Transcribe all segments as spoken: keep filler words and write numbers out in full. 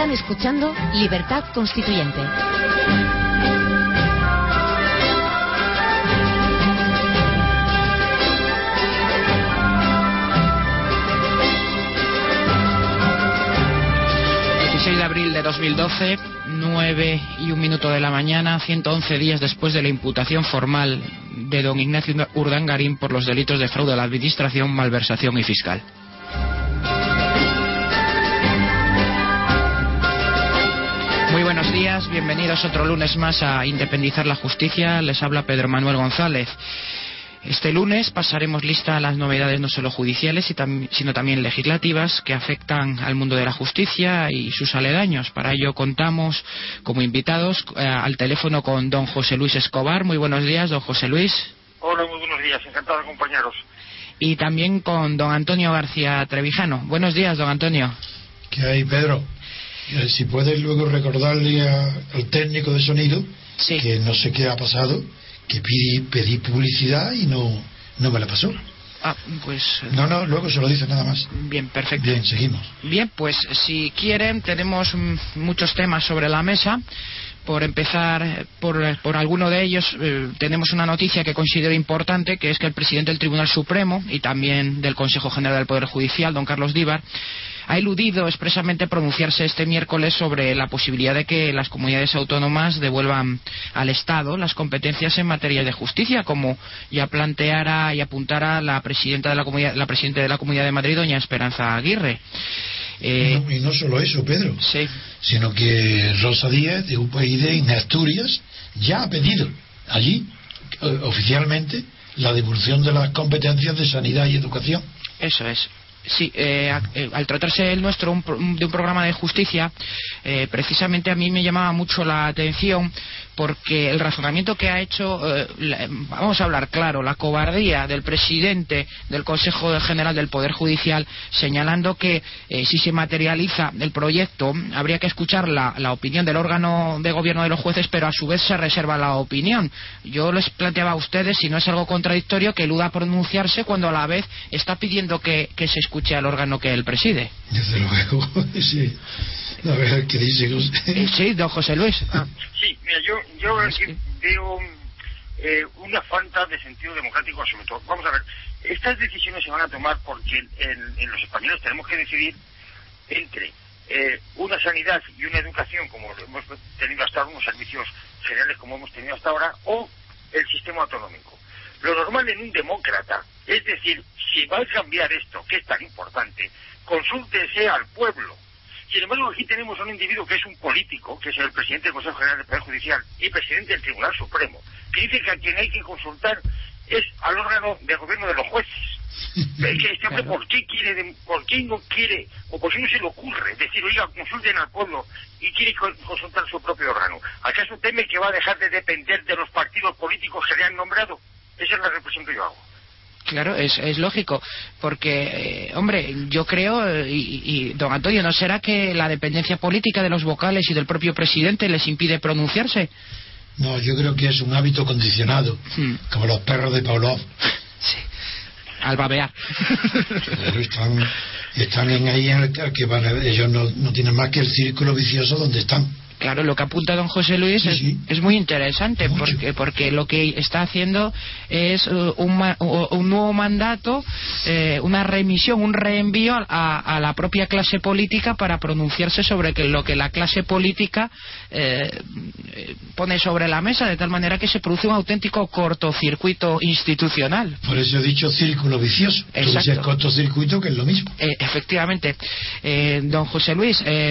Están escuchando Libertad Constituyente. dieciséis de abril de dos mil doce, nueve y un minuto de la mañana, ciento once días después de la imputación formal de don Ignacio Urdangarín por los delitos de fraude a la administración, malversación y fiscal. Muy buenos días, bienvenidos otro lunes más a Independizar la Justicia. Les habla Pedro Manuel González. Este lunes pasaremos lista a las novedades no solo judiciales, sino también legislativas que afectan al mundo de la justicia y sus aledaños. Para ello contamos como invitados eh, al teléfono con don José Luis Escobar. Muy buenos días, don José Luis. Hola, muy buenos días, encantado de acompañaros. Y también con don Antonio García Trevijano. Buenos días, don Antonio. ¿Qué hay, Pedro? Eh, si puedes luego recordarle a, al técnico de sonido, sí, que no sé qué ha pasado, que pedí, pedí publicidad y no, no me la pasó. Ah, pues... No, no, luego se lo dice nada más. Bien, perfecto. Bien, seguimos. Bien, pues si quieren, tenemos muchos temas sobre la mesa. Por empezar por, por alguno de ellos, eh, tenemos una noticia que considero importante, que es que el presidente del Tribunal Supremo y también del Consejo General del Poder Judicial, don Carlos Díbar, ha eludido expresamente pronunciarse este miércoles sobre la posibilidad de que las comunidades autónomas devuelvan al Estado las competencias en materia de justicia, como ya planteara y apuntara la presidenta de la comunidad, la presidenta de la Comunidad de Madrid, doña Esperanza Aguirre. Eh, no, y no solo eso, Pedro, sí, sino que Rosa Díez de U P y D en Asturias ya ha pedido allí eh, oficialmente la devolución de las competencias de sanidad y educación. Eso es. Sí, eh, eh, al tratarse el nuestro un, un, de un programa de justicia, eh, precisamente a mí me llamaba mucho la atención porque el razonamiento que ha hecho, eh, la, vamos a hablar claro, la cobardía del presidente del Consejo General del Poder Judicial, señalando que eh, si se materializa el proyecto habría que escuchar la, la opinión del órgano de gobierno de los jueces, pero a su vez se reserva la opinión. Yo les planteaba a ustedes si no es algo contradictorio que eluda pronunciarse cuando a la vez está pidiendo que, que se escuche al órgano que él preside. Desde luego, sí. A ver, ¿qué dice usted? Sí, don José Luis. Ah. Sí, mira, yo, yo aquí veo eh, una falta de sentido democrático absoluto. Vamos a ver, estas decisiones se van a tomar porque en, en los españoles tenemos que decidir entre eh, una sanidad y una educación, como hemos tenido hasta ahora, unos servicios generales como hemos tenido hasta ahora, o el sistema autonómico. Lo normal en un demócrata, es decir, si va a cambiar esto, que es tan importante, consúltese al pueblo. Sin embargo, aquí tenemos a un individuo que es un político, que es el presidente del Consejo General del Poder Judicial y presidente del Tribunal Supremo, que dice que a quien hay que consultar es al órgano de gobierno de los jueces. Que este hombre, ¿por qué quiere, por qué no quiere, o por qué no se le ocurre decir, oiga, consulten al pueblo y quiere consultar su propio órgano? ¿Acaso teme que va a dejar de depender de los partidos políticos que le han nombrado? Esa es la reflexión que yo hago. Claro, es, es lógico, porque, eh, hombre, yo creo, y, y don Antonio, ¿no será que la dependencia política de los vocales y del propio presidente les impide pronunciarse? No, yo creo que es un hábito condicionado, hmm. como los perros de Pavlov. Sí, al babear. Pero están, están en ahí, en el que van a, ellos no, no tienen más que el círculo vicioso donde están. Claro, lo que apunta don José Luis sí, es, sí. es muy interesante porque, porque lo que está haciendo es uh, un, un nuevo mandato, eh, una remisión, un reenvío a, a la propia clase política para pronunciarse sobre que lo que la clase política eh, pone sobre la mesa, de tal manera que se produce un auténtico cortocircuito institucional. Por eso he dicho círculo vicioso. Exacto. Tú dices cortocircuito, que es lo mismo. Eh, efectivamente. Eh, don José Luis, eh,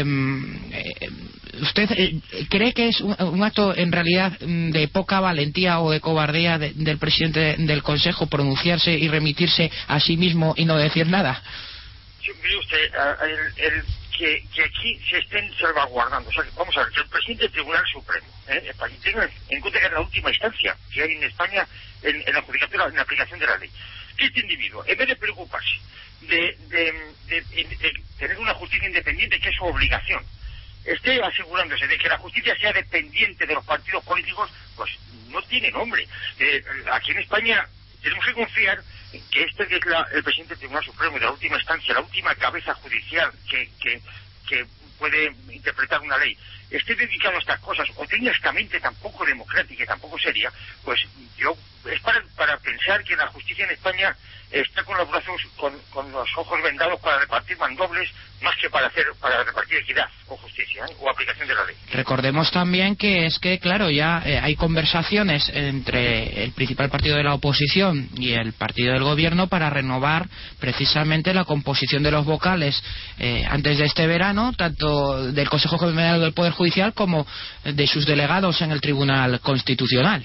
eh, ¿usted eh, cree que es un, un acto en realidad de poca valentía o de cobardía de, del presidente del Consejo pronunciarse y remitirse a sí mismo y no decir nada? Sí, mire usted, el, el, que, que aquí se estén salvaguardando. O sea, vamos a ver, que el presidente del Tribunal Supremo, ¿eh? tenga en cuenta que es la última instancia que hay en España en, en la judicatura, en la aplicación de la ley. Que este individuo, en vez de preocuparse de, de, de, de, de tener una justicia independiente, que es su obligación, esté asegurándose de que la justicia sea dependiente de los partidos políticos, pues no tiene nombre. Eh, aquí en España tenemos que confiar en que este que es la, el presidente del Tribunal Supremo de la última instancia, la última cabeza judicial que, que, que puede interpretar una ley, esté dedicado a estas cosas, o tenga esta mente tan poco democrática y tan poco seria, pues yo, es para, para pensar que la justicia en España está con los brazos, con, con los ojos vendados para repartir mandobles, más que para hacer, para repartir equidad o justicia, ¿eh? o aplicación de la ley. Recordemos también que es que, claro, ya eh, hay conversaciones entre el principal partido de la oposición y el partido del gobierno para renovar precisamente la composición de los vocales eh, antes de este verano, tanto del Consejo General del Poder Judicial como de sus delegados en el Tribunal Constitucional.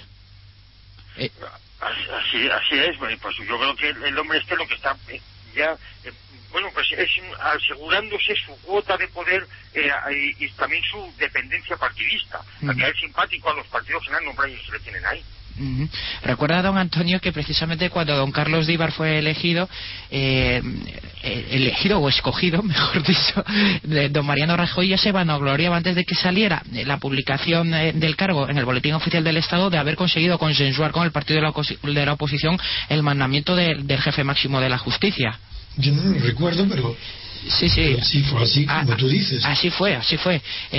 Eh, Así, así es, pues yo creo que el hombre este lo que está eh, ya, eh, bueno, pues es asegurándose su cuota de poder eh, y, y también su dependencia partidista, uh-huh. a caer simpático a los partidos que han nombrado y que le tienen ahí. Uh-huh. Recuerda, don Antonio, que precisamente cuando don Carlos Díbar fue elegido, eh, elegido o escogido, mejor dicho, de don Mariano Rajoy ya se vanagloriaba antes de que saliera la publicación eh, del cargo en el Boletín Oficial del Estado de haber conseguido consensuar con el partido de la, de la oposición el mandamiento de, del jefe máximo de la justicia. Yo no lo recuerdo, pero... Sí, sí. Sí, fue así como a, tú dices. Así fue, así fue.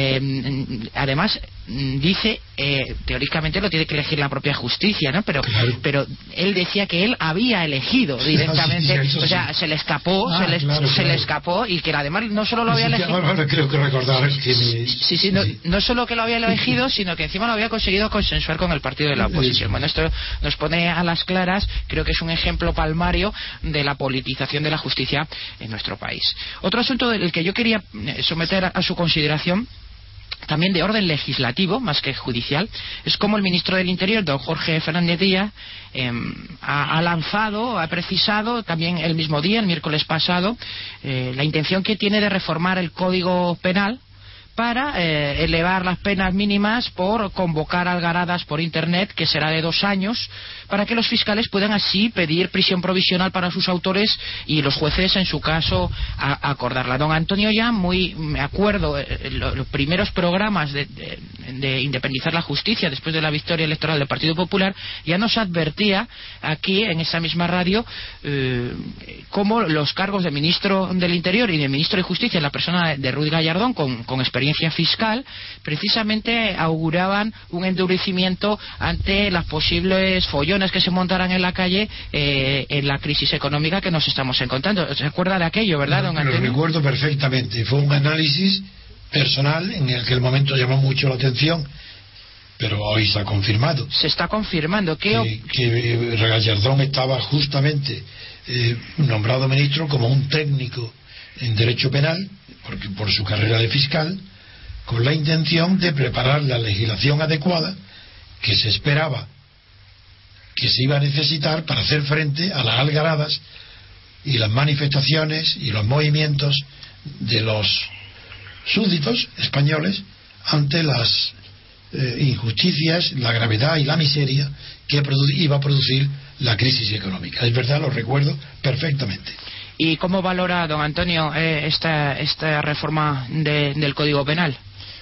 Eh, además, dice, eh, teóricamente lo tiene que elegir la propia justicia, ¿no? Pero, claro. pero él decía que él había elegido directamente, ah, sí, sí, o sea, sí. se le escapó, ah, se, le, claro, se claro. le escapó y que además no solo lo había sí, elegido. Ahora creo que recordar que me... Sí, sí, no, no solo que lo había elegido, sino que encima lo había conseguido consensuar con el partido de la oposición. Bueno, esto nos pone a las claras, creo que es un ejemplo palmario de la politización de la justicia en nuestro país. Otro asunto del que yo quería someter a su consideración, también de orden legislativo más que judicial, es como el ministro del Interior, don Jorge Fernández Díaz, eh, ha, ha lanzado, ha precisado también el mismo día, el miércoles pasado, eh, la intención que tiene de reformar el Código Penal para eh, elevar las penas mínimas por convocar algaradas por internet, que será de dos años, para que los fiscales puedan así pedir prisión provisional para sus autores y los jueces en su caso a, a acordarla. Don Antonio, ya muy me acuerdo eh, lo, los primeros programas de, de, de independizar la justicia después de la victoria electoral del Partido Popular, ya nos advertía aquí en esa misma radio eh, cómo los cargos de ministro del Interior y de ministro de Justicia en la persona de, de Ruiz Gallardón con, con experiencia fiscal precisamente auguraban un endurecimiento ante las posibles follones que se montaran en la calle eh, en la crisis económica que nos estamos encontrando. ¿Se acuerda de aquello, verdad, don Antonio? Lo recuerdo perfectamente. Fue un análisis personal en el que el momento llamó mucho la atención, pero hoy se ha confirmado. Se está confirmando que, que, que Gallardón estaba justamente eh, nombrado ministro como un técnico en derecho penal, porque por su carrera de fiscal, con la intención de preparar la legislación adecuada que se esperaba que se iba a necesitar para hacer frente a las algaradas y las manifestaciones y los movimientos de los súbditos españoles ante las eh, injusticias, la gravedad y la miseria que produ- iba a producir la crisis económica. Es verdad, lo recuerdo perfectamente. ¿Y cómo valora, don Antonio, eh, esta, esta reforma de, del Código Penal?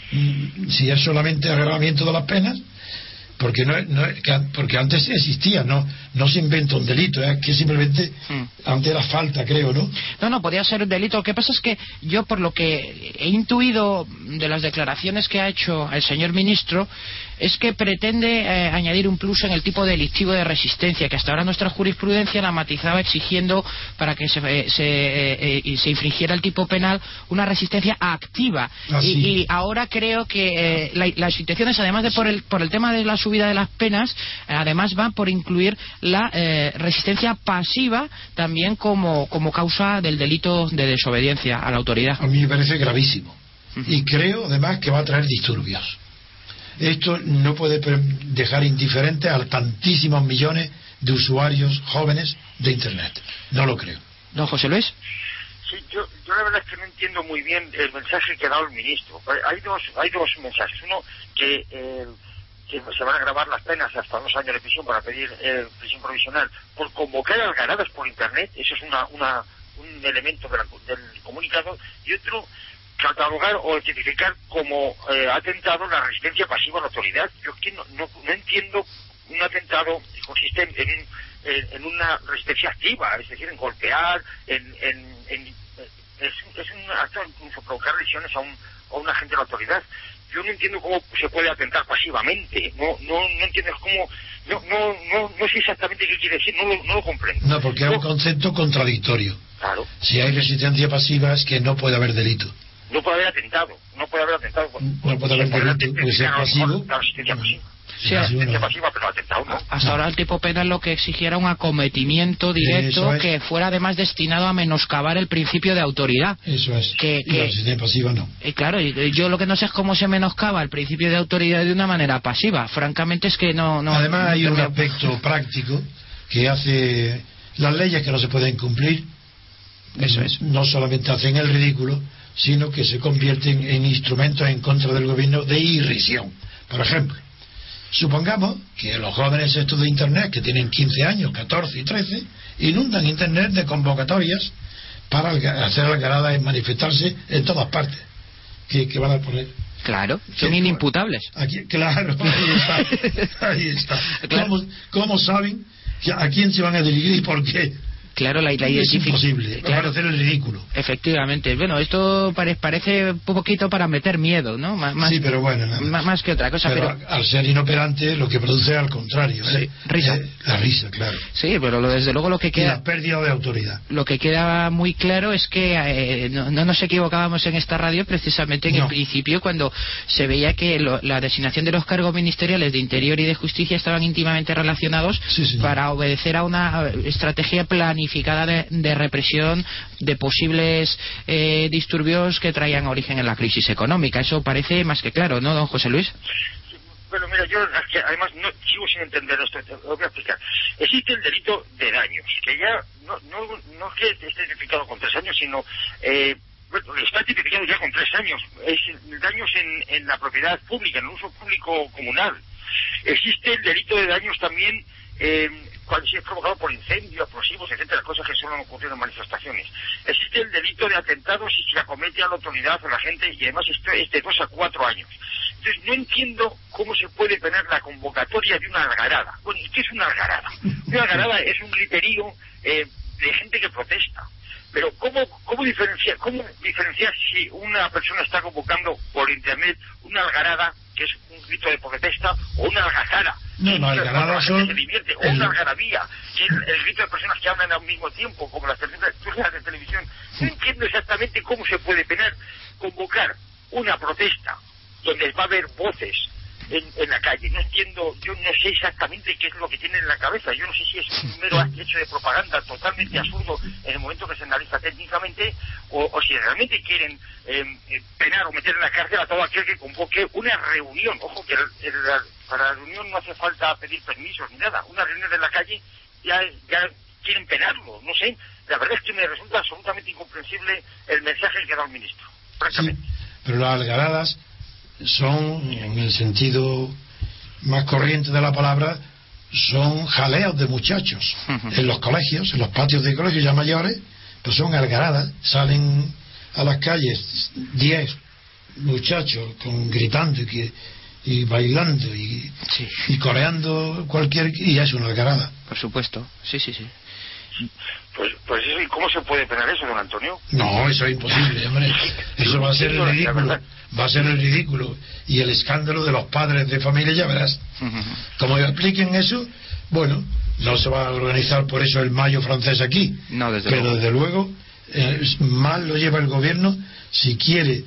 Si es solamente agravamiento de las penas, porque no, no porque antes existía, no no se inventa un delito, es que simplemente hmm. antes era falta, creo, ¿no? No, no, podía ser un delito. Lo que pasa es que yo, por lo que he intuido de las declaraciones que ha hecho el señor ministro, es que pretende eh, añadir un plus en el tipo delictivo de resistencia, que hasta ahora nuestra jurisprudencia la matizaba exigiendo para que se, eh, se, eh, eh, se infringiera el tipo penal una resistencia activa. Ah, y, sí. y ahora creo que eh, la, las intenciones, además de por el, por el tema de la subida de las penas, eh, además van por incluir la eh, resistencia pasiva también como, como causa del delito de desobediencia a la autoridad. A mí me parece gravísimo. Uh-huh. Y creo, además, que va a traer disturbios. Esto no puede dejar indiferentes a tantísimos millones de usuarios jóvenes de Internet. No lo creo. ¿Don José Luis? Sí, yo, yo la verdad es que no entiendo muy bien el mensaje que ha dado el ministro. Hay dos, hay dos mensajes. Uno, que, eh, que se van a agravar las penas hasta dos años de prisión para pedir eh, prisión provisional por convocar algaradas por Internet. Eso es una, una, un elemento de la, del comunicado. Y otro, catalogar o identificar como eh, atentado la resistencia pasiva a la autoridad. Yo aquí no, no, no entiendo un atentado que consiste en, en, en una resistencia activa, es decir, en golpear, en, en, en es, es un acto incluso provocar lesiones a un a un agente de la autoridad. Yo no entiendo cómo se puede atentar pasivamente, no no no entiendo cómo, no no no no sé exactamente qué quiere decir, no lo, no lo comprendo. No, porque no, es un concepto contradictorio. Claro. Si hay resistencia pasiva es que no puede haber delito. No puede haber atentado, no puede haber atentado. No puede haber delito, puede ser pasivo. La resistencia pasiva. Sí, la resistencia pasiva, pero atentado no. Hasta no. Ahora el tipo penal lo que exigiera un acometimiento directo es. Que fuera además destinado a menoscabar el principio de autoridad. Eso es. Que, y que, la resistencia pasiva no. Y claro, yo lo que no sé es cómo se menoscaba el principio de autoridad de una manera pasiva. Francamente es que no... no Además no hay tengo... un aspecto práctico que hace las leyes que no se pueden cumplir. Eso es. No solamente hacen el ridículo, sino que se convierten en instrumentos en contra del gobierno de irrisión. Por ejemplo, supongamos que los jóvenes estos de Internet, que tienen quince años, catorce y trece, inundan Internet de convocatorias para hacer algaradas y manifestarse en todas partes. ¿Qué, qué van a poner? Claro, son inimputables. Aquí, claro, ahí está. Ahí está. Claro. ¿Cómo, ¿Cómo saben a quién se van a dirigir y por qué? Claro, la, la es imposible, claro, para hacer el ridículo. Efectivamente. Bueno, esto pare, parece un poquito para meter miedo, ¿no? Más, más, sí, pero bueno, nada. Más, más que otra cosa. Pero, pero al ser inoperante, lo que produce es al contrario. Sí, ¿eh? risa. Eh, la risa, claro. Sí, pero lo, desde luego lo que queda... Y la pérdida de autoridad. Lo que queda muy claro es que eh, no, no nos equivocábamos en esta radio precisamente en no. el principio, cuando se veía que lo, la designación de los cargos ministeriales de Interior y de Justicia estaban íntimamente relacionados sí, para obedecer a una estrategia planificada de, de represión de posibles eh, disturbios que traían origen en la crisis económica. Eso parece más que claro, ¿no, don José Luis? Bueno, mira, yo además no sigo sin entender esto, te lo voy a explicar. Existe el delito de daños, que ya no no, no es que esté tipificado con tres años, sino eh, bueno, está tipificado ya con tres años. Es daños en, en la propiedad pública, en el uso público comunal. Existe el delito de daños también eh, cuando se es provocado por incendios, explosivos, etcétera, cosas que solo han ocurrido en manifestaciones. Existe el delito de atentado si se acomete a la autoridad o a la gente, y además esto es de dos a cuatro años. Entonces no entiendo cómo se puede tener la convocatoria de una algarada. Bueno, ¿y qué es una algarada? Una algarada es un griterío eh, de gente que protesta. Pero ¿cómo, cómo diferenciar cómo diferenciar si una persona está convocando por internet una algarada, que es un grito de protesta, o una algazara? No, no, algaradas son... se divierte, o el... una algarabía, que es el grito de personas que hablan al mismo tiempo, como las personas de televisión. No entiendo exactamente cómo se puede tener, convocar una protesta donde va a haber voces en, en la calle. No entiendo, yo no sé exactamente qué es lo que tienen en la cabeza. Yo no sé si es un mero hecho de propaganda totalmente absurdo en el momento que se analiza técnicamente, o, o si realmente quieren eh, penar o meter en la cárcel a todo aquel que convoque una reunión. Ojo, que el, el, para la reunión no hace falta pedir permisos ni nada. Una reunión en la calle ya, ya quieren penarlo. No sé, la verdad es que me resulta absolutamente incomprensible el mensaje que da el ministro, francamente. Sí, pero las algaradas son, en el sentido más corriente de la palabra, son jaleos de muchachos. Uh-huh. En los colegios, en los patios de colegios ya mayores, pues son algaradas. Salen a las calles diez muchachos con gritando y, que, y bailando y, sí. y coreando cualquier, y es una algarada. Por supuesto, sí, sí, sí. Pues, pues eso, ¿y cómo se puede penar eso, don Antonio? No, eso es imposible, hombre. Eso va a ser el ridículo. Va a ser el ridículo y el escándalo de los padres de familia, ya verás. Como expliquen eso, bueno, no se va a organizar por eso el mayo francés aquí. No, desde pero luego. desde luego, eh, mal lo lleva el gobierno si quiere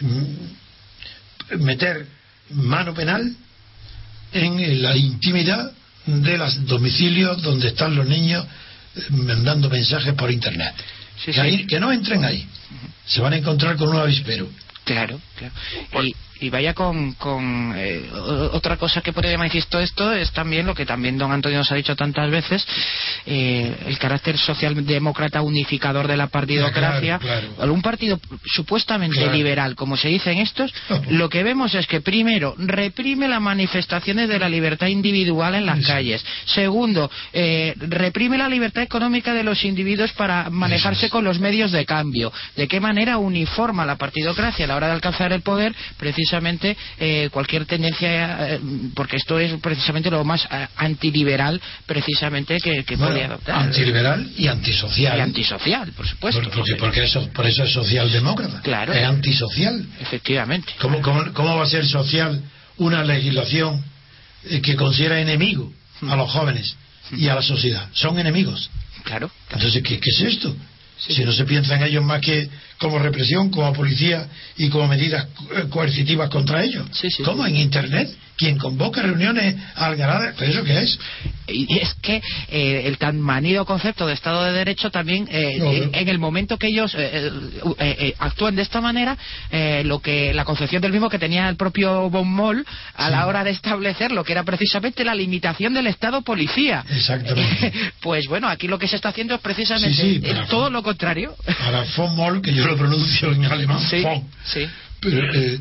mm, meter mano penal en la intimidad de los domicilios donde están los niños mandando mensajes por internet. Sí, que, sí. Ahí, que no entren ahí. Se van a encontrar con un avispero. Claro, claro. Y, y vaya con, con eh, otra cosa que pone de manifiesto esto es también lo que también don Antonio nos ha dicho tantas veces, eh, el carácter socialdemócrata unificador de la partidocracia. Claro, claro. Un partido supuestamente claro. liberal, como se dice en estos, lo que vemos es que primero reprime las manifestaciones de la libertad individual en las sí. calles. Segundo, eh, reprime la libertad económica de los individuos para manejarse con los medios de cambio. ¿De qué manera uniforma la partidocracia a la hora de alcanzar el poder? Precisamente precisamente eh, cualquier tendencia, eh, porque esto es precisamente lo más eh, antiliberal precisamente que, que bueno, podía adoptar. Antiliberal y antisocial. Y antisocial, por supuesto. Por, porque, porque eso, por eso es socialdemócrata. Claro. Es antisocial. Efectivamente. ¿Cómo, cómo, cómo va a ser social una legislación eh, que considera enemigo a los jóvenes y a la sociedad? Son enemigos. Claro. Entonces, ¿qué, qué es esto? Sí. Si no se piensa en ellos más que como represión, como policía y como medidas coercitivas contra ellos. Sí, sí, ¿Cómo? sí. ¿En Internet? ¿Quién convoca reuniones algaradas? ¿Pero eso qué es? Y es que eh, el tan manido concepto de Estado de Derecho también, eh, no, no. En, en el momento que ellos eh, eh, eh, actúan de esta manera, eh, lo que la concepción del mismo que tenía el propio Von Moll a sí. la hora de establecer lo que era precisamente la limitación del Estado policía. Exactamente. Pues bueno, aquí lo que se está haciendo es precisamente sí, sí, eh, todo lo contrario. Para Von Moll, que yo lo pronuncio en alemán, Sí, Von, sí. pero eh,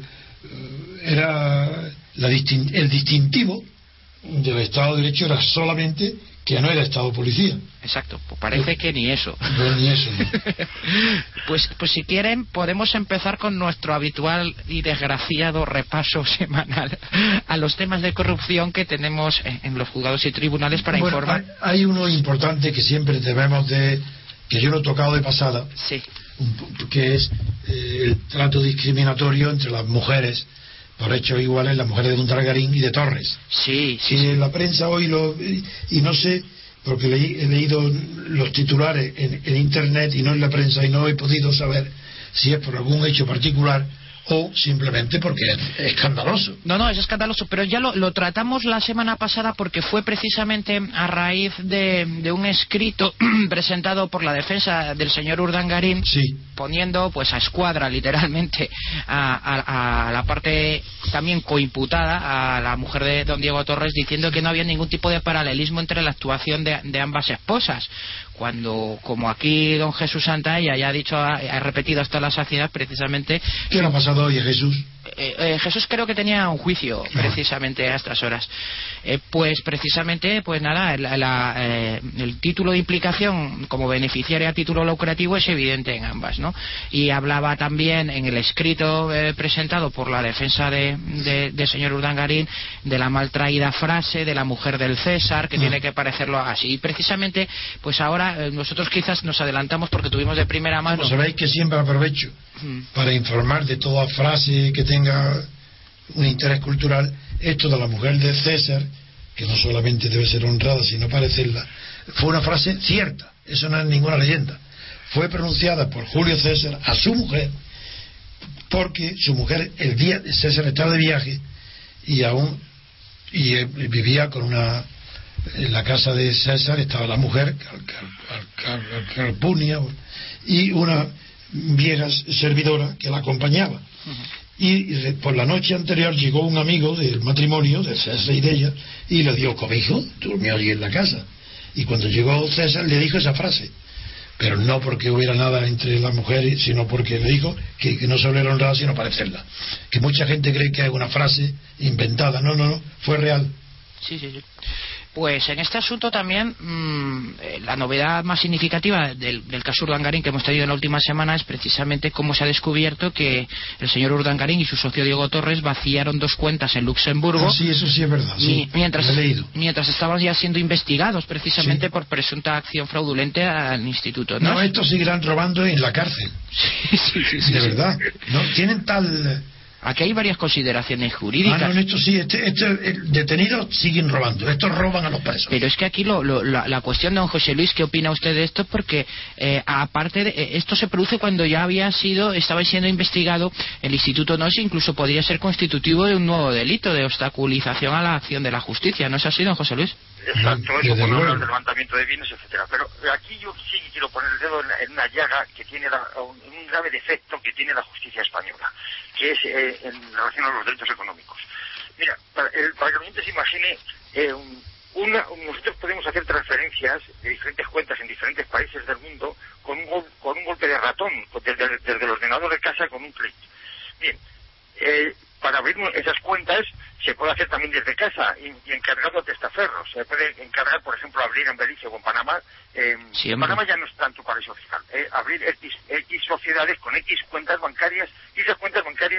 era la distin- el distintivo del Estado de Derecho era solamente que no era Estado policía. Exacto, pues parece que ni eso. No, ni eso. ¿No? pues, pues si quieren podemos empezar con nuestro habitual y desgraciado repaso semanal a los temas de corrupción que tenemos en, en los juzgados y tribunales para bueno, informar. Hay, hay uno importante que siempre debemos de, que yo lo he tocado de pasada, Sí. un, que es eh, el trato discriminatorio entre las mujeres por hechos iguales, las mujeres de Montalgarín y de Torres. Sí, sí, Y sí. en la prensa hoy lo, y no sé, porque leí, he leído los titulares en, en internet y no en la prensa, y no he podido saber si es por algún hecho particular o simplemente porque es escandaloso. No, no, es escandaloso, pero ya lo, lo tratamos la semana pasada porque fue precisamente a raíz de, de un escrito presentado por la defensa del señor Urdangarín, Sí. poniendo pues a escuadra literalmente a, a, a la parte también coimputada, a la mujer de don Diego Torres, diciendo que no había ningún tipo de paralelismo entre la actuación de, de ambas esposas, cuando, como aquí don Jesús Santalla ya ha dicho, ha, ha repetido hasta la saciedad precisamente. ¿Qué le ha pasado hoy a Jesús? Eh, eh, Jesús creo que tenía un juicio precisamente a estas horas. Eh, pues precisamente, pues nada, la, la, eh, el título de implicación como beneficiaria a título lucrativo es evidente en ambas, ¿no? Y hablaba también en el escrito eh, presentado por la defensa de, de, de señor Urdangarín de la mal traída frase de la mujer del César, que ah. tiene que parecerlo así. Y precisamente, pues ahora eh, nosotros quizás nos adelantamos porque tuvimos de primera mano. Bueno, sabéis que siempre aprovecho Mm. para informar de toda frase que tenga un interés cultural. Esto de la mujer de César, que no solamente debe ser honrada sino parecerla, fue una frase cierta, eso no es ninguna leyenda. Fue pronunciada por Julio César a su mujer, porque su mujer, el día de César estaba de viaje y aún y eh, vivía con una, en la casa de César estaba la mujer Calpunia y una vieja servidora que la acompañaba. Uh-huh. Y por la noche anterior llegó un amigo del matrimonio de César y de ella y le dio cobijo, durmió allí en la casa, y cuando llegó César le dijo esa frase, pero no porque hubiera nada entre las mujeres, sino porque le dijo que, que no solo era honrada sino parecerla, que mucha gente cree que es una frase inventada. No, no, no, fue real. Sí, sí, sí. Pues en este asunto también mmm, la novedad más significativa del, del caso Urdangarín que hemos tenido en la última semana es precisamente cómo se ha descubierto que el señor Urdangarín y su socio Diego Torres vaciaron dos cuentas en Luxemburgo. Ah, sí, eso sí es verdad. Sí, mientras, lo he leído. mientras estaban ya siendo investigados precisamente sí. por presunta acción fraudulenta al instituto. No, no estos seguirán robando en la cárcel. Sí, sí, sí, sí, de sí. verdad. No tienen tal. Aquí hay varias consideraciones jurídicas. Ah, no, en esto sí, este, este, el detenidos siguen robando, estos roban a los presos. Pero es que aquí lo, lo, la, la cuestión, don José Luis, ¿qué opina usted de esto? Porque eh, aparte de eh, esto se produce cuando ya había sido, estaba siendo investigado el Instituto N O S, incluso podría ser constitutivo de un nuevo delito de obstaculización a la acción de la justicia. ¿No es así, don José Luis? Exacto, eso cuando hablas de levantamiento de bienes, etcétera. Pero aquí yo sí quiero poner el dedo en, en una llaga que tiene la, un, un grave defecto que tiene la justicia española, que es eh, en relación a los derechos económicos. Mira, para, el, para que el oyente se imagine, eh, una, nosotros podemos hacer transferencias de diferentes cuentas en diferentes países del mundo con un, gol, con un golpe de ratón, desde, desde el ordenador de casa con un clic. Bien, eh, para abrir esas cuentas se puede hacer también desde casa y, y encargado a testaferros. Se puede encargar, por ejemplo, abrir en Belice o en Panamá. Eh, en Panamá ya no es tanto paraíso fiscal. Eh, abrir X, X sociedades con X cuentas bancarias y esas cuentas bancarias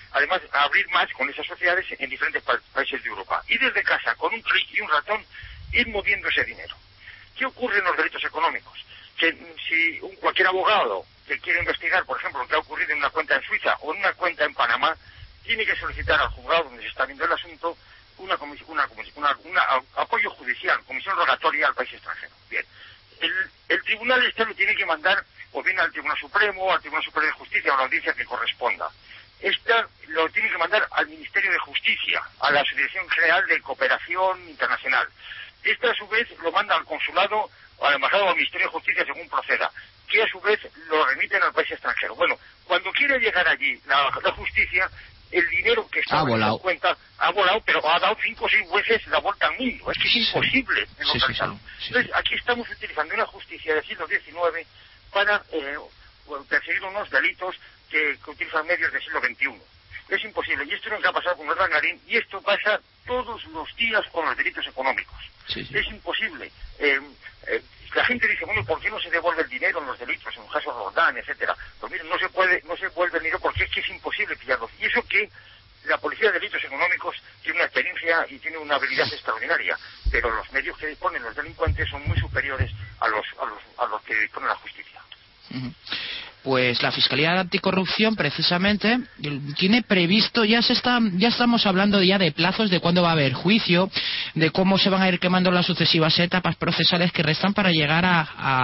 además a abrir más con esas sociedades en diferentes pa países de Europa. Y desde casa, con un clic y un ratón, ir moviendo ese dinero. ¿Qué ocurre en los delitos económicos? Que si un, cualquier abogado que quiere investigar, por ejemplo, lo que ha ocurrido en una cuenta en Suiza o en una cuenta en Panamá, tiene que solicitar al juzgado donde se está viendo el asunto una, una, una, una apoyo judicial, comisión rogatoria al país extranjero. Bien, el, el tribunal este lo tiene que mandar o bien al Tribunal Supremo, o al Tribunal Superior de Justicia o a la audiencia que corresponda. Esta lo tiene que mandar al Ministerio de Justicia, a la Asociación General de Cooperación Internacional. Esta a su vez lo manda al consulado o al embajado o al Ministerio de Justicia según proceda, que a su vez lo remiten al país extranjero. Bueno, cuando quiere llegar allí la, la justicia, el dinero que está en la cuenta ha volado, pero ha dado cinco o seis veces la vuelta al mundo. Es que es sí, imposible sí, en sí, sí, sí, sí. Entonces, aquí estamos utilizando una justicia del siglo diecinueve para eh, perseguir unos delitos que, que utilizan medios del siglo veintiuno. Es imposible. Y esto es lo que ha pasado con el Urdangarín, y esto pasa todos los días con los delitos económicos. Sí, sí. Es imposible. Eh, eh, la gente dice, bueno, ¿por qué no se devuelve el dinero en los delitos, en los casos Roldán, etcétera? Pues miren, no se puede, no se devuelve el dinero porque es que es imposible pillarlos. Y eso que la Policía de Delitos Económicos tiene una experiencia y tiene una habilidad extraordinaria, pero los medios que disponen los delincuentes son muy superiores a los, a los, a los que dispone la justicia. Uh-huh. Pues la Fiscalía Anticorrupción precisamente tiene previsto, ya se está, ya estamos hablando ya de plazos, de cuándo va a haber juicio, de cómo se van a ir quemando las sucesivas etapas procesales que restan para llegar a,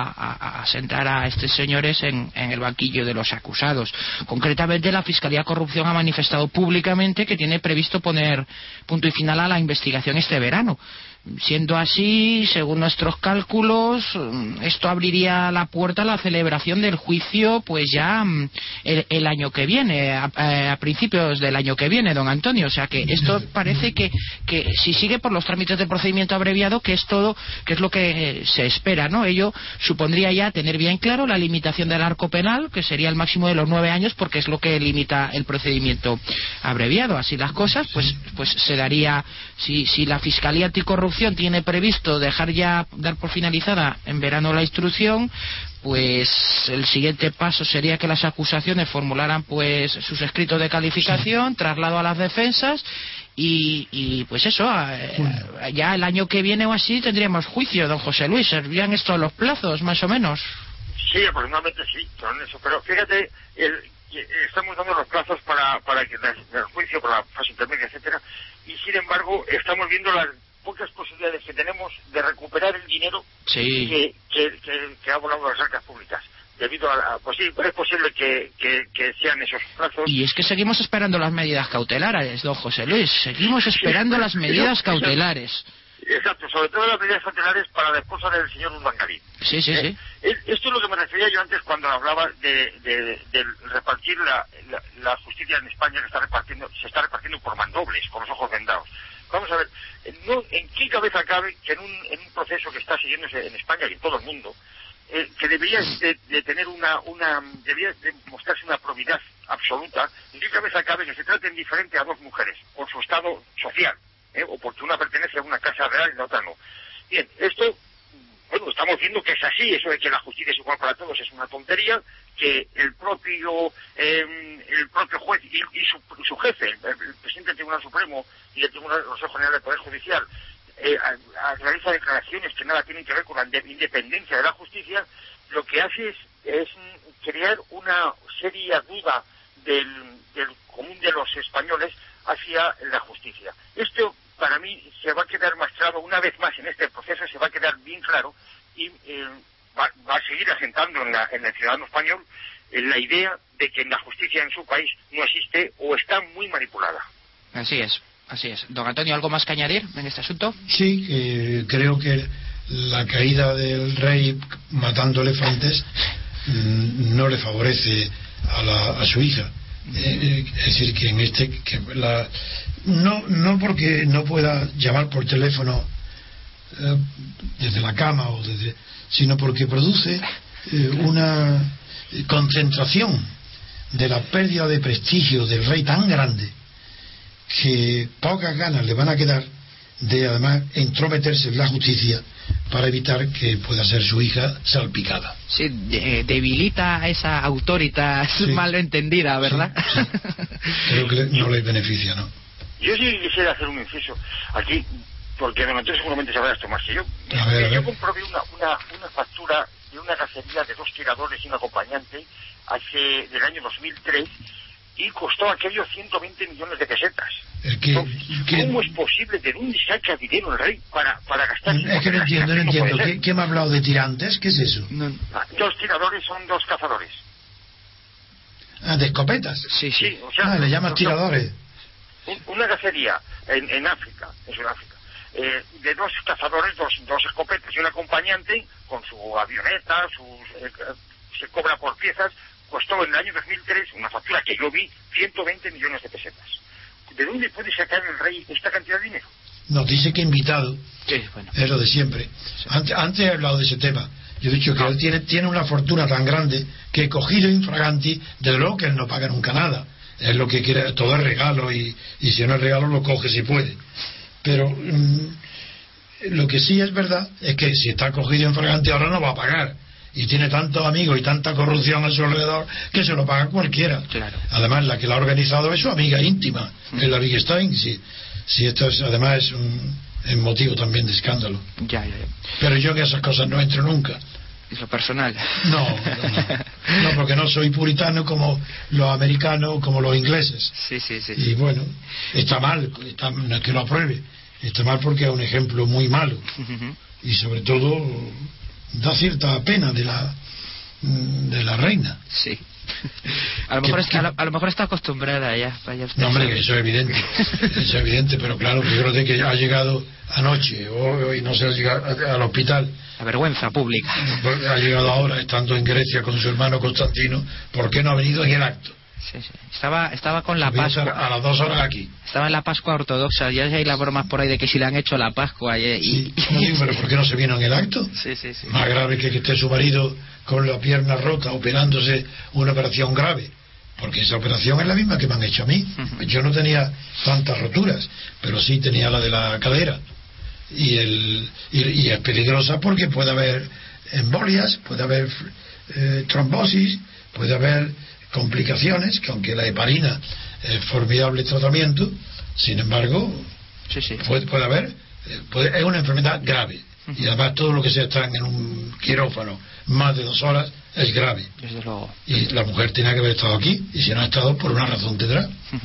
a, a sentar a estos señores en, en el banquillo de los acusados. Concretamente, la Fiscalía Corrupción ha manifestado públicamente que tiene previsto poner punto y final a la investigación este verano. Siendo así, según nuestros cálculos, esto abriría la puerta a la celebración del juicio pues ya el, el año que viene, a, a principios del año que viene, don Antonio. O sea que esto parece que, que si sigue por los trámites de procedimiento abreviado, que es todo, que es lo que se espera, ¿no? Ello supondría ya tener bien claro la limitación del arco penal, que sería el máximo de los nueve años, porque es lo que limita el procedimiento abreviado. Así las cosas, pues, pues se daría, si, si la Fiscalía Anticorrupción tiene previsto dejar ya, dar por finalizada en verano la instrucción, pues el siguiente paso sería que las acusaciones formularan pues sus escritos de calificación, traslado a las defensas y, y pues eso, eh, ya el año que viene o así tendríamos juicio, don José Luis. ¿Serían estos los plazos, más o menos? Sí, aproximadamente sí, son eso, pero fíjate, el, estamos dando los plazos para, para que el juicio, para la fase intermedia, etcétera, y sin embargo estamos viendo las pocas posibilidades que tenemos de recuperar el dinero sí. que, que, que, que ha volado a las arcas públicas. Debido a, a pues sí, es posible que, que, que sean esos plazos. Y es que seguimos esperando las medidas cautelares, don José Luis, seguimos esperando sí, las medidas eso, cautelares. Eso, exacto, sobre todo las medidas cautelares para la esposa del señor Urdangarín. Sí, sí, eh, sí. Esto es lo que me refería yo antes cuando hablaba de, de, de repartir la, la, la justicia en España, que está repartiendo, se está repartiendo por mandobles, con los ojos vendados. Vamos a ver, no, ¿en qué cabeza cabe que en un, en un proceso que está siguiéndose en España y en todo el mundo, eh, que debería de, de tener una, una, debería de mostrarse una probidad absoluta, ¿en qué cabeza cabe que se traten diferente a dos mujeres por su estado social, eh, o porque una pertenece a una casa real y la otra no? Bien, esto, bueno, estamos viendo que es así, eso de que la justicia es igual para todos es una tontería, que el propio eh, el propio juez y, y su, su jefe, el, el presidente del Tribunal Supremo y el Tribunal del Consejo General del Poder Judicial, eh, a, a realiza declaraciones que nada tienen que ver con la independencia de la justicia, lo que hace es, es crear una seria duda del, del común de los españoles hacia la justicia. Esto, para mí, se va a quedar más claro una vez más en este proceso, se va a quedar bien claro y eh, va, va a seguir asentando en, la, en el ciudadano español en la idea de que la justicia en su país no existe o está muy manipulada. Así es, así es. Don Antonio, ¿algo más que añadir en este asunto? Sí, eh, creo que la caída del rey matando elefantes mmm, no le favorece a, la, a su hija. Eh, es decir, que en este que la, no no porque no pueda llamar por teléfono eh, desde la cama o desde, sino porque produce eh, una concentración de la pérdida de prestigio del rey tan grande que pocas ganas le van a quedar de además entrometerse en la justicia para evitar que pueda ser su hija salpicada. Sí, de, debilita esa autoridad sí. mal entendida, ¿verdad? Sí, sí. Creo que no les beneficia, ¿no? Yo sí quisiera hacer un inciso aquí, porque don Antonio seguramente sabrá esto más que yo. A ver, a ver. Yo comprobé una, una, una factura de una cacería de dos tiradores y un acompañante hace del año dos mil tres y costó aquello ciento veinte millones de pesetas. Es que, Entonces, que... ¿cómo es posible de dónde saca dinero el rey para, para gastar? Es que no entiendo, no entiendo. ¿Qué, ¿Qué me ha hablado de tirantes? ¿Qué es eso? No. Ah, dos tiradores son dos cazadores. Ah, ¿de escopetas? Sí, sí. Sí, o sea, Ah, le llamas no, tiradores. Una cacería en, en África, en Sudáfrica, eh, de dos cazadores, dos, dos escopetas y un acompañante con su avioneta, sus, eh, se cobra por piezas, costó en el año dos mil tres, una factura que yo vi, ciento veinte millones de pesetas. ¿De dónde puede sacar el rey esta cantidad de dinero? Nos dice que invitado, Sí, bueno. es lo de siempre. Sí. Antes, antes he hablado de ese tema. Yo he dicho que Ah. él tiene, tiene una fortuna tan grande que cogido infraganti, de luego que él no paga nunca nada. Es lo que quiere, todo es regalo y, y si no es regalo lo coge si puede. Pero mmm, lo que sí es verdad es que si está cogido infraganti ahora no va a pagar. Y tiene tantos amigos y tanta corrupción a su alrededor que se lo paga cualquiera. Claro. Además, la que la ha organizado es su amiga íntima, Mm. es la Wittgenstein. Si, si esto es, además es un es motivo también de escándalo. Ya, ya, ya. Pero yo en esas cosas no entro nunca. Es lo personal. No, no, no. No, porque no soy puritano como los americanos, como los ingleses. Sí, sí, sí. Y bueno, está mal, está, no es que lo apruebe, está mal porque es un ejemplo muy malo. Y sobre todo da cierta pena de la de la reina. Sí. A lo mejor, ¿Qué- está, a, lo, a lo mejor está acostumbrada ya. Vaya usted No, hombre, sabe. que eso es evidente, eso es evidente, pero claro, fíjate que ha llegado anoche o hoy no sé, ha llegado al hospital. La vergüenza pública. Ha llegado ahora, estando en Grecia con su hermano Constantino. ¿Por qué no ha venido en el acto? Sí, sí. Estaba, estaba con la Voy a estar Pascua. a las dos horas aquí. Estaba en la Pascua ortodoxa. Ya hay las bromas por ahí de que si le han hecho la Pascua. Y, Sí, y- no digo, pero ¿por qué no se vino en el acto? sí, sí, sí. Más grave que que esté su marido con la pierna rota operándose una operación grave, porque esa operación es la misma que me han hecho a mí. Yo no tenía tantas roturas, pero sí tenía la de la cadera y, el, y, y es peligrosa porque puede haber embolias, puede haber eh, trombosis, puede haber complicaciones, que aunque la heparina es formidable tratamiento, sin embargo Sí, sí. puede, puede haber eh, puede- es una enfermedad grave. Y además todo lo que sea estar en un quirófano más de dos horas es grave. Desde luego. Y la mujer tiene que haber estado aquí, y si no ha estado, por una razón tendrá.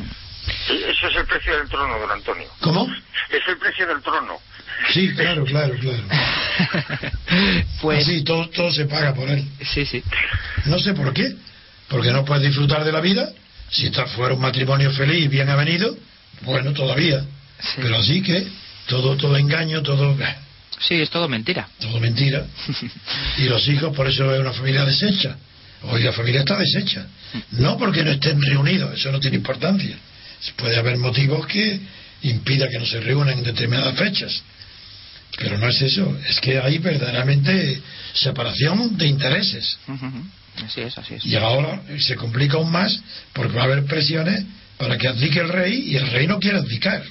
Ese es el precio del trono, don Antonio. ¿Cómo? Es el precio del trono. Sí, claro, claro, claro. Pues Así, todo, todo se paga por él. sí, sí. No sé por qué. Porque no puedes disfrutar de la vida. Si está fuera un matrimonio feliz y bien avenido, bueno, todavía. Sí. Pero así que todo, todo engaño, todo, Sí, es todo mentira. todo mentira. Y los hijos, por eso es una familia deshecha. Hoy la familia está deshecha. No porque no estén reunidos, eso no tiene importancia. Puede haber motivos que impida que no se reúnan en determinadas fechas. Pero no es eso, es que hay verdaderamente separación de intereses. Así es, así es. Y ahora se complica aún más porque va a haber presiones para que abdique el rey y el rey no quiere abdicar.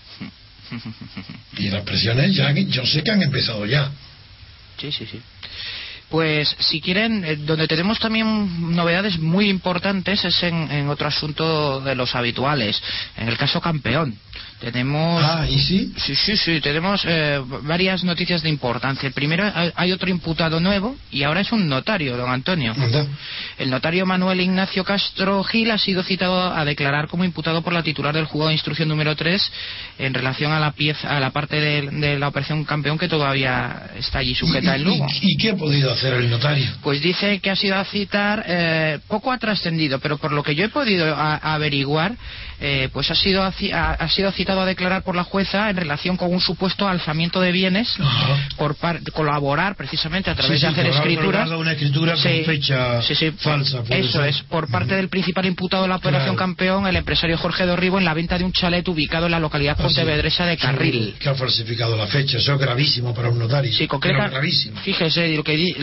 Y las presiones ya, yo sé que han empezado ya. Sí, sí, sí. Pues si quieren, eh, donde tenemos también novedades muy importantes es en, en otro asunto de los habituales, en el caso campeón. Tenemos... Ah, ¿y sí? Sí, sí, sí, tenemos eh, varias noticias de importancia. El primero, hay, hay otro imputado nuevo y ahora es un notario, don Antonio. Anda. El notario Manuel Ignacio Castro Gil ha sido citado a declarar como imputado por la titular del juzgado de instrucción número tres en relación a la pieza, a la parte de, de la operación campeón que todavía está allí sujeta ¿Y, en Lugo. y, y qué ha podido hacer el notario? Pues dice que ha sido a citar, eh, poco ha trascendido, pero por lo que yo he podido a, a averiguar, eh, pues ha sido, a, ha, ha sido citado a declarar por la jueza en relación con un supuesto alzamiento de bienes, Ajá. por par, colaborar precisamente a través Sí, de sí, hacer que habrá escrituras. colgado una escritura Sí, con fecha sí, sí, falsa. puede eso ser. es, por parte del principal imputado de la operación Claro. campeón, el empresario Jorge Dorribo, en la venta de un chalet ubicado en la localidad Ah, sí. pontevedresa de Carril. Sí, que ha falsificado la fecha, eso es gravísimo para un notario. Sí, concreta, Pero gravísimo. fíjese, lo que, di-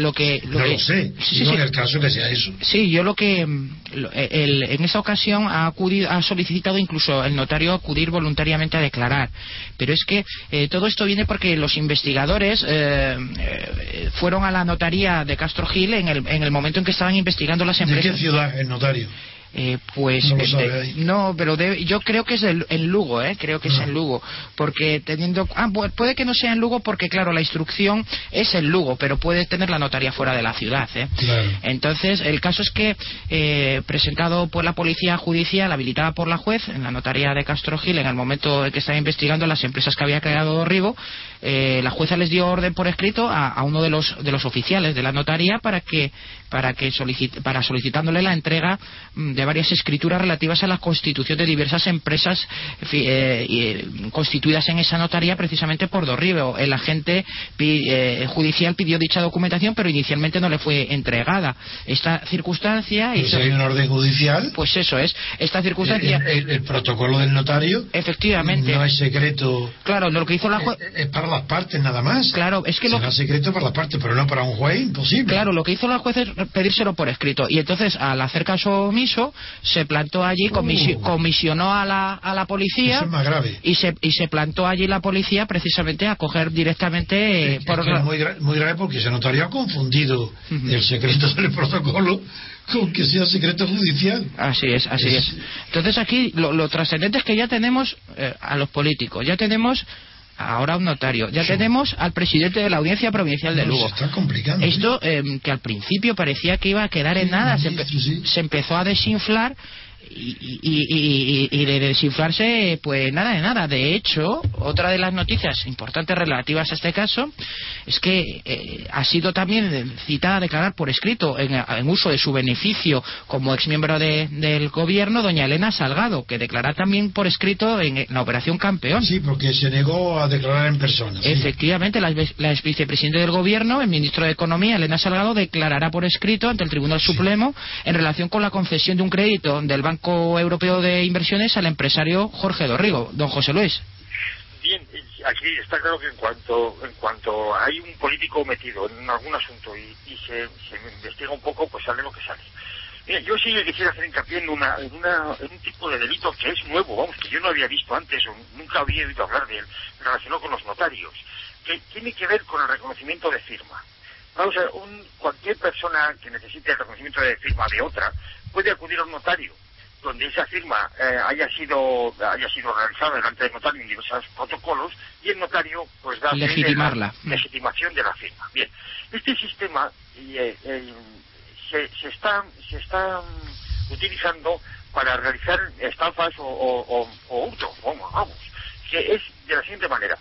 lo que lo no que, lo sé, sí, digo sí, en el caso que sea eso. Sí, yo lo que lo, el, en esa ocasión ha acudido, ha solicitado incluso el notario acudir voluntariamente a declarar, pero es que eh, todo esto viene porque los investigadores eh, eh, fueron a la notaría de Castro Gil en el, en el momento en que estaban investigando las empresas. ¿De qué ciudad el notario? Eh, pues no, lo eh, sabe ahí. no, pero debe, yo creo que es el, en Lugo, eh, creo que ah. es en Lugo, porque teniendo, ah, puede que no sea en Lugo porque claro la instrucción es en Lugo, pero puede tener la notaría fuera de la ciudad, eh. Claro. Entonces el caso es que eh, presentado por la policía judicial habilitada por la juez en la notaría de Castro Gil en el momento en que estaba investigando las empresas que había creado Dorrigo, eh, la jueza les dio orden por escrito a, a uno de los de los oficiales de la notaría para que para que solicite, para solicitándole la entrega de varias escrituras relativas a la constitución de diversas empresas eh, eh, constituidas en esa notaría precisamente por Dorrigo. El agente eh, judicial pidió dicha documentación, pero inicialmente no le fue entregada. Esta circunstancia... Pues si hay un orden judicial... Pues eso es. Esta circunstancia... El, el, el protocolo del notario... Efectivamente. No es secreto... Claro, lo que hizo la juez... Es, es para las partes nada más. Claro, es que Será lo... secreto para las partes, pero no para un juez, imposible. Claro, lo que hizo la juez es pedírselo por escrito. Y entonces, al hacer caso omiso, se plantó allí, comisi uh, comisionó a la, a la policía. Eso es más grave. Y se, y se plantó allí la policía precisamente a coger directamente... Es, por es, que es muy, gra muy grave porque ese notario ha confundido uh-huh. el secreto del protocolo con que sea secreto judicial. Así es, así es. es. Entonces aquí lo, lo trascendente es que ya tenemos eh, a los políticos, ya tenemos... ahora un notario, ya sí. tenemos al presidente de la Audiencia Provincial de Lugo. No, se está complicando. Esto eh, que al principio parecía que iba a quedar en nada, se, empe sí. se empezó a desinflar y, y, y, y, y de desinflarse pues nada de nada. De hecho, otra de las noticias importantes relativas a este caso es que eh, ha sido también citada a declarar por escrito en, en uso de su beneficio como exmiembro de, del gobierno doña Elena Salgado, que declara también por escrito en, en la operación Campeón. Sí, porque se negó a declarar en persona. Sí. Efectivamente, la, la ex vicepresidenta del gobierno, el ministro de Economía, Elena Salgado, declarará por escrito ante el Tribunal sí. Supremo en relación con la concesión de un crédito del Banco Europeo de Inversiones al empresario Jorge Dorrigo. Don José Luis. Bien, aquí está claro que en cuanto en cuanto hay un político metido en algún asunto y, y se, se investiga un poco, pues sale lo que sale. Mira, yo sí quisiera hacer hincapié en, una, en, una, en un tipo de delito que es nuevo, vamos, que yo no había visto antes o nunca había oído hablar de él, relacionado con los notarios, que tiene que ver con el reconocimiento de firma. Vamos a ver, un, cualquier persona que necesite el reconocimiento de firma de otra puede acudir a un notario donde esa firma eh, haya sido haya sido realizada delante del notario en diversos protocolos y el notario pues da legitimarla la legitimación de la firma. Bien, este sistema eh, eh, se, se está se está utilizando para realizar estafas o, o, o, o hurto, vamos, vamos, que es de la siguiente manera.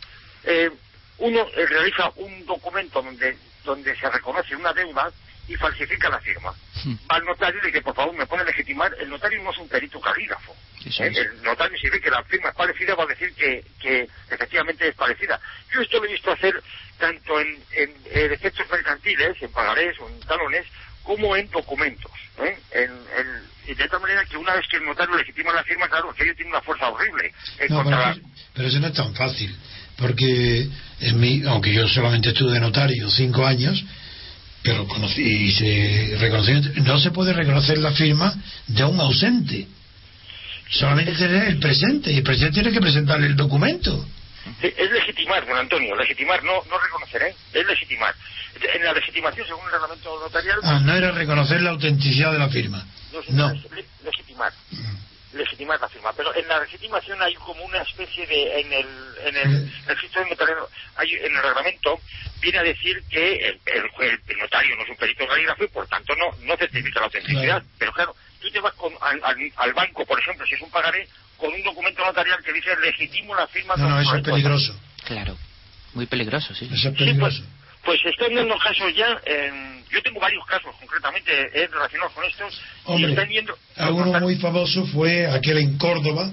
Eh, uno eh, realiza un documento donde donde se reconoce una deuda y falsifica la firma. Sí. Va al notario y dice, por favor, me pone a legitimar. El notario no es un perito calígrafo. ¿Eh? El notario, si ve que la firma es parecida, va a decir que, que efectivamente es parecida. Yo esto lo he visto hacer tanto en, en, en efectos mercantiles, en pagarés o en talones, como en documentos. ¿eh? En, en, y de tal manera que una vez que el notario legitima la firma, claro, que ello tiene una fuerza horrible. En no, contra... pero, pero eso no es tan fácil. Porque, en mi, aunque yo solamente estuve de notario cinco años, pero conocí y se reconoció, no se puede reconocer la firma de un ausente, solamente tener el presente, y el presente tiene que presentarle el documento. Es legitimar, don Antonio, legitimar, no, no reconocer, ¿eh? Es legitimar. En la legitimación, según el reglamento notarial... Ah, no era reconocer la autenticidad de la firma. No, no. Es legitimar. legitimar la firma, pero en la legitimación hay como una especie de, en el en el, el registro de notario, hay, en el reglamento viene a decir que el, el, el notario no es un perito calígrafo y por tanto no no certifica la autenticidad, claro. Pero claro, tú te vas con, al, al, al banco, por ejemplo, si es un pagaré, con un documento notarial que dice legitimo la firma. No, no, eso es peligroso. Claro, muy peligroso, sí. Eso es peligroso. Sí, pues, Pues se están dando casos ya, eh, yo tengo varios casos concretamente eh, relacionados con estos. Hombre, y están yendo, alguno muy famoso fue aquel en Córdoba,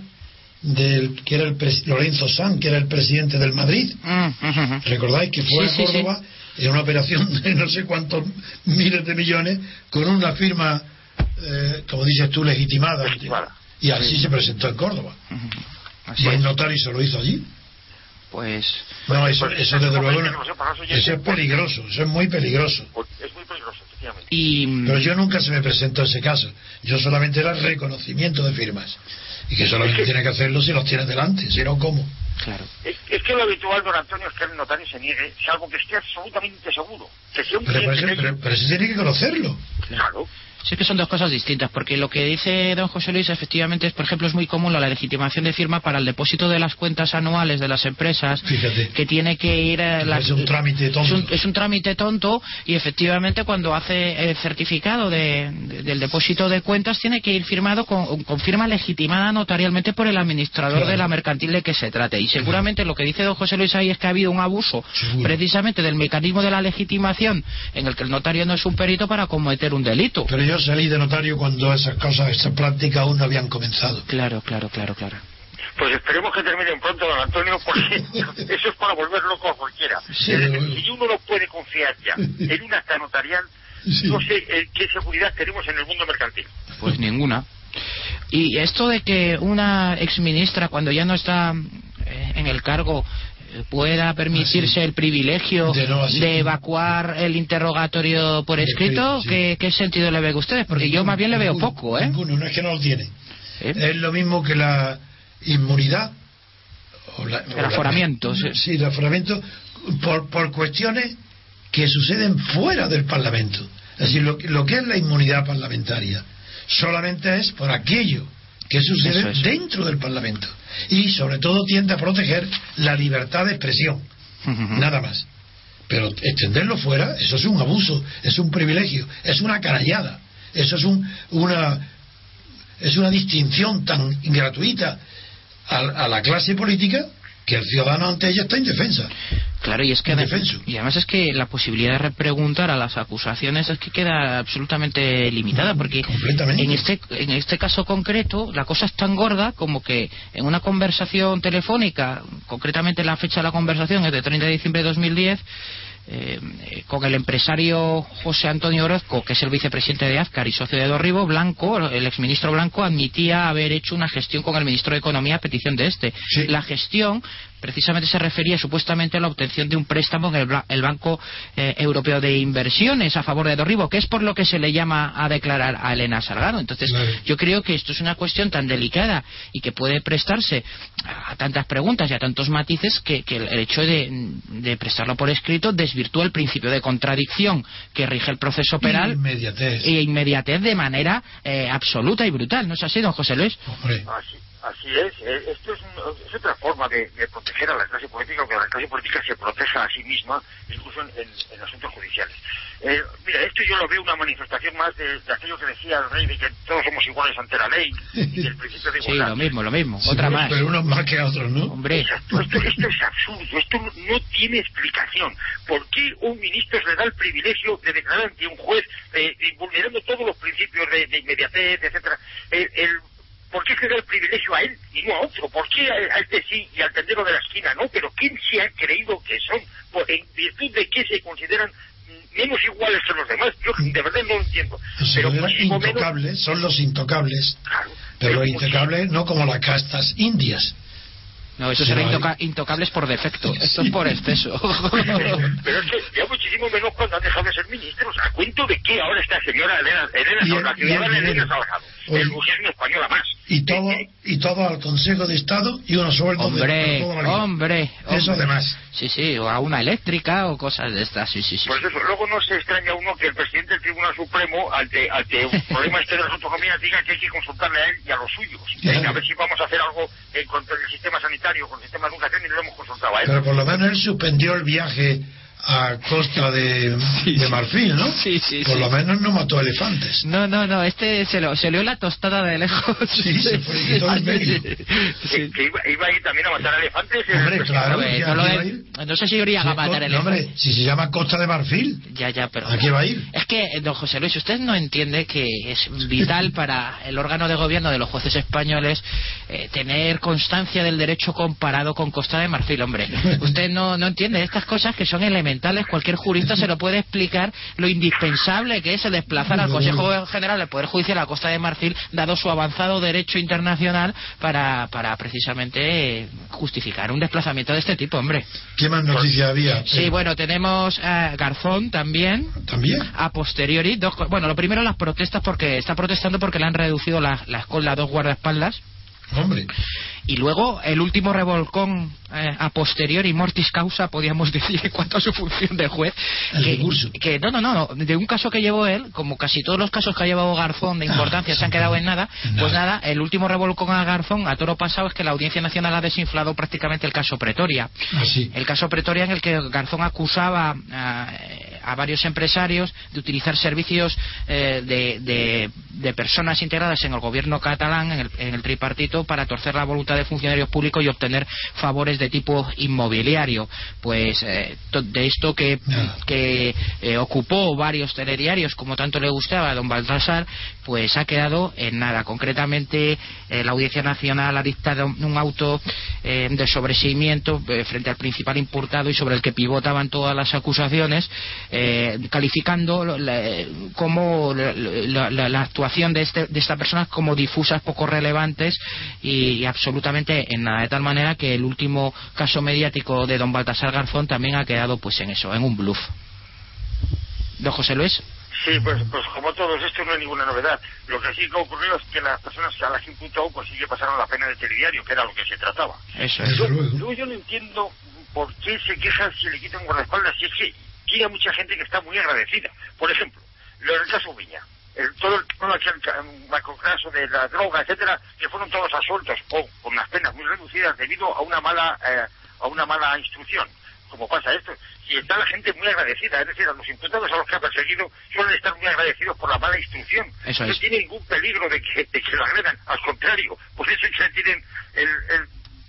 del que era el Lorenzo Sanz, que era el presidente del Madrid. Mm, uh, uh, ¿Recordáis que fue sí, a Córdoba sí, sí. en una operación de no sé cuántos miles de millones con una firma, eh, como dices tú, legitimada? legitimada. Y así sí. se presentó en Córdoba. Uh, uh, y el notario se lo hizo allí. Pues... No, eso, pues, eso desde luego, no, no, oyentes, eso es peligroso, eso es muy peligroso. Es muy peligroso, efectivamente. Y... Pero yo nunca se me presentó ese caso. Yo solamente era reconocimiento de firmas. Y que solamente es que, tiene que hacerlo si los tiene delante, si no, ¿cómo? Claro. Es, es que lo habitual, don Antonio, es que el notario se niegue, salvo que esté absolutamente seguro. Que si un Pero, pero, cliente eso, pero, pero eso tiene que conocerlo. Claro. Sí, que son dos cosas distintas, porque lo que dice don José Luis efectivamente es, por ejemplo, es muy común la legitimación de firma para el depósito de las cuentas anuales de las empresas. Fíjate. Que tiene que ir a las, es un trámite tonto. Es un, es un trámite tonto y efectivamente cuando hace el certificado de, de, del depósito de cuentas tiene que ir firmado con, con firma legitimada notarialmente por el administrador claro. de la mercantil de que se trate. Y seguramente claro. lo que dice don José Luis ahí es que ha habido un abuso Seguro. precisamente del mecanismo de la legitimación en el que el notario no es un perito para cometer un delito. Pero yo salí de notario cuando esas cosas, esas prácticas aún no habían comenzado. Claro, claro, claro, claro. Pues esperemos que terminen pronto, don Antonio, porque eso es para volver loco a cualquiera. Sí, si uno no puede confiar ya en un acta notarial, sí. no sé eh, qué seguridad tenemos en el mundo mercantil. Pues ninguna. Y esto de que una exministra, cuando ya no está eh, en el cargo, pueda permitirse el privilegio de, no, de evacuar el interrogatorio por escrito, sí. ¿qué, ¿qué sentido le ve a ustedes? Porque ninguno, yo más bien le veo ninguno, poco, ¿eh? Ninguno, no es que no lo tiene. ¿Eh? Es lo mismo que la inmunidad. O la, el o aforamiento. La, sí. sí, el aforamiento por, por cuestiones que suceden fuera del Parlamento. Es decir, lo, lo que es la inmunidad parlamentaria solamente es por aquello que sucede es. dentro del Parlamento. Y sobre todo tiende a proteger la libertad de expresión, uh-huh. nada más. Pero extenderlo fuera, eso es un abuso, es un privilegio, es una canallada, eso es un, una es una distinción tan gratuita a, a la clase política que el ciudadano ante ella está indefensa. Claro, y es que además, y además es que la posibilidad de repreguntar a las acusaciones es que queda absolutamente limitada, porque en este en este caso concreto la cosa es tan gorda como que en una conversación telefónica, concretamente la fecha de la conversación es de treinta de diciembre de dos mil diez, Eh, con el empresario José Antonio Orozco, que es el vicepresidente de Azcar y socio de Dorribo, Blanco, el exministro Blanco, admitía haber hecho una gestión con el ministro de Economía a petición de este. Sí. La gestión precisamente se refería supuestamente a la obtención de un préstamo en el, el Banco eh, Europeo de Inversiones a favor de Dorribo, que es por lo que se le llama a declarar a Elena Salgado. Entonces, claro. yo creo que esto es una cuestión tan delicada y que puede prestarse a tantas preguntas y a tantos matices que, que el hecho de, de prestarlo por escrito desvirtúa el principio de contradicción que rige el proceso penal. Inmediatez. E inmediatez de manera eh, absoluta y brutal. ¿No es así, don José Luis? Hombre. Así, así es. Esto es, un, es otra forma de, de proteger a la clase política, que la clase política se proteja a sí misma, incluso en, en, en asuntos judiciales. Eh, mira, esto yo lo veo una manifestación más de, de aquello que decía el rey, de que todos somos iguales ante la ley y del principio de igualdad. Sí, lo mismo, lo mismo. Sí, otra pero, más. Pero unos más que otros, ¿no? Hombre. Exacto. Esto, esto es absurdo. Esto no, no tiene explicación. ¿Por qué un ministro se le da el privilegio de declarar ante un juez eh, vulnerando todos los principios de, de inmediatez, etcétera? El, el ¿Por qué se da el privilegio a él y no a otro? ¿Por qué a este sí y al tendero de la esquina no? ¿Pero quién se ha creído que son? ¿En virtud de qué se consideran menos iguales que los demás? Yo de verdad no lo entiendo. Pero intocables, menos... son los intocables. Claro, pero, pero los intocables no como las castas indias. No, eso será intoca intocables por defecto. Esto sí. es por exceso. Pero es que ya muchísimo menos cuando han dejado de ser ministros. ¿A cuento de qué ahora esta señora Elena, Elena la ciudadana Elena Salgado? El gobierno española más. Y todo, eh, y todo al Consejo de Estado y unos sueldos hombre, de todo hombre, hombre. Eso además. Sí, sí, o a una eléctrica o cosas de estas. Sí, sí, sí. Pues eso, luego no se extraña uno que el presidente del Tribunal Supremo, ante, ante un problema este de las autonomías, diga que hay que consultarle a él y a los suyos. ¿Eh? A ver si vamos a hacer algo en contra del sistema sanitario, con el sistema de educación, y lo hemos consultado a él. Pero por lo menos él suspendió el viaje a Costa de, sí, de Marfil, ¿no? Sí, sí, Por sí. lo menos no mató elefantes. No, no, no, este se lo se lió la tostada de lejos. Sí, se fue y quitó en medio. Sí. Que iba, iba a ir también a matar elefantes. Hombre, claro. Hombre, no, lo de, no sé si iría sí, a matar elefantes. Hombre, si se llama Costa de Marfil. Ya, ya, pero... ¿A qué va a ir? Es que, don José Luis, usted no entiende que es vital para el órgano de gobierno de los jueces españoles eh, tener constancia del derecho comparado con Costa de Marfil, hombre. Usted no, no entiende estas cosas que son elementales. fundamentales, cualquier jurista se lo puede explicar lo indispensable que es el desplazar al Consejo General del Poder Judicial a la Costa de Marfil, dado su avanzado derecho internacional, para, para precisamente justificar un desplazamiento de este tipo, hombre. ¿Qué más noticias había? Sí, bueno, tenemos a Garzón también. ¿También? A posteriori, dos, bueno, lo primero las protestas, porque está protestando porque le han reducido la, la escolta a dos guardaespaldas. Hombre. Y luego el último revolcón eh, a posteriori mortis causa, podríamos decir, en cuanto a su función de juez, el que, recurso. que no, no, no, de un caso que llevó él, como casi todos los casos que ha llevado Garzón de importancia ah, se han quedado en nada, nada, pues nada, el último revolcón a Garzón a toro pasado es que la Audiencia Nacional ha desinflado prácticamente el caso Pretoria. Ah, sí. El caso Pretoria, en el que Garzón acusaba a, a varios empresarios de utilizar servicios eh, de, de, de personas integradas en el gobierno catalán, en el, en el tripartito, para torcer la voluntad de funcionarios públicos y obtener favores de tipo inmobiliario. Pues eh, de esto que, que eh, ocupó varios telediarios, como tanto le gustaba a don Baltasar, pues ha quedado en nada. Concretamente, eh, la Audiencia Nacional ha dictado un auto eh, de sobreseimiento eh, frente al principal imputado y sobre el que pivotaban todas las acusaciones, eh, calificando la, como la, la, la actuación de, este, de esta persona como difusas, poco relevantes y, y absolutamente en nada, de tal manera que el último caso mediático de don Baltasar Garzón también ha quedado pues en eso, en un bluff. ¿Don José Luis? Sí, pues, pues como todos, esto no es ninguna novedad. Lo que sí que ocurrió es que las personas a las que imputó pues sí que pasaron la pena de telediario, que era lo que se trataba. Eso es. Yo, luego yo no entiendo por qué se quejan si le quitan guardaespaldas, si es que tiene mucha gente que está muy agradecida. Por ejemplo, lo del caso Viña. El, todo el, todo aquel macrocaso de la droga, etcétera, que fueron todos absueltos o con unas penas muy reducidas debido a una mala eh, a una mala instrucción, como pasa esto. Y está la gente muy agradecida, es decir, a los imputados a los que ha perseguido suelen estar muy agradecidos por la mala instrucción. Eso no es. tiene ningún peligro de que, de que lo agredan, al contrario, por eso es que tienen el, el,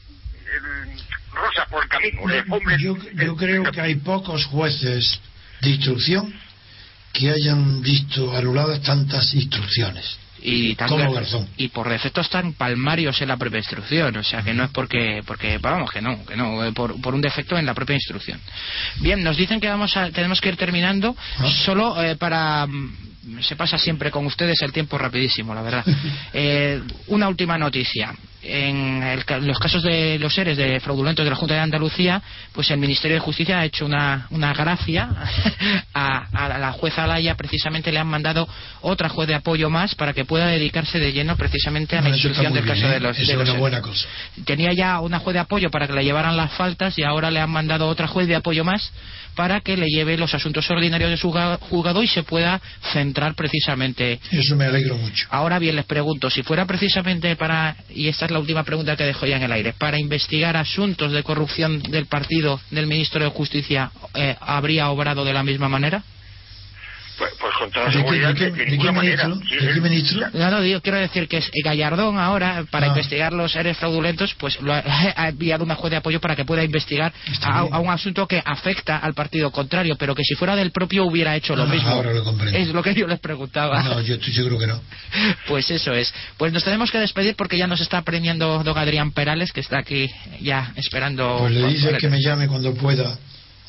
el rosa por el camino. Le ponen, yo yo el, creo el, que hay pocos jueces de instrucción que hayan visto anuladas tantas instrucciones y como Garzón, y por defecto están palmarios en la propia instrucción, o sea que no es porque porque vamos que no que no por, por un defecto en la propia instrucción. Bien, nos dicen que vamos a tenemos que ir terminando. ¿Ah? Solo eh, para se pasa siempre con ustedes el tiempo rapidísimo, la verdad. eh, una última noticia. En el, los casos de los seres de fraudulentos de la Junta de Andalucía, pues el Ministerio de Justicia ha hecho una, una gracia a, a la jueza Alaya. Precisamente le han mandado otra juez de apoyo más para que pueda dedicarse de lleno precisamente a la instrucción del caso de los, eso de es los una buena cosa. Tenía ya una juez de apoyo para que le llevaran las faltas y ahora le han mandado otra juez de apoyo más para que le lleve los asuntos ordinarios de su juzgado y se pueda centrar precisamente. Eso me alegro mucho. Ahora bien, les pregunto, si fuera precisamente para, y esta es la última pregunta que dejo ya en el aire, para investigar asuntos de corrupción del partido del ministro de Justicia, eh, ¿habría obrado de la misma manera? Pues, pues con toda seguridad, ¿De qué, de de qué ministro? ¿De qué ministro? No, no, digo, quiero decir que es Gallardón ahora, para ah. investigar los seres fraudulentos, pues lo ha, ha enviado una juez de apoyo para que pueda investigar a, a un asunto que afecta al partido contrario, pero que si fuera del propio hubiera hecho lo ah, mismo. Ahora lo comprendo. Es lo que yo les preguntaba. No, yo estoy seguro que no. Pues eso es. Pues nos tenemos que despedir porque ya nos está premiando don Adrián Perales, que está aquí ya esperando. Pues le dice que me llame cuando pueda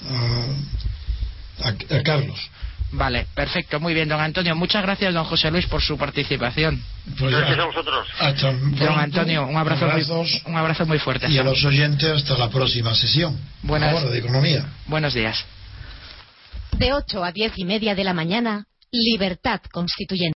a, a, a Carlos. Vale, perfecto, muy bien, don Antonio. Muchas gracias, don José Luis, por su participación. Pues gracias a vosotros. Hasta pronto, don Antonio, un abrazo, muy, un abrazo muy fuerte. Y a los oyentes hasta la próxima sesión. Buenas, ahora de economía. Buenos días. De ocho a diez y media de la mañana, Libertad Constituyente.